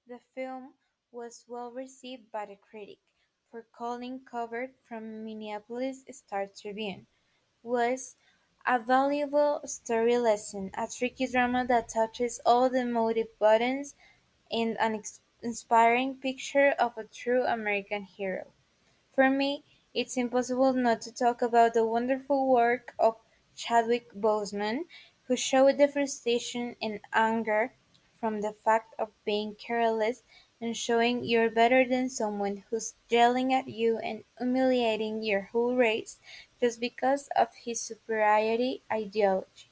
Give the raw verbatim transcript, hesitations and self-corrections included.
The film was well received by the critic, for Colin Covert from Minneapolis Star-Tribune was "a valuable story lesson, a tricky drama that touches all the motive buttons, and an ex- inspiring picture of a true American hero." For me, it's impossible not to talk about the wonderful work of Chadwick Boseman, who showed the frustration and anger from the fact of being careless and showing you're better than someone who's yelling at you and humiliating your whole race just because of his superiority ideology.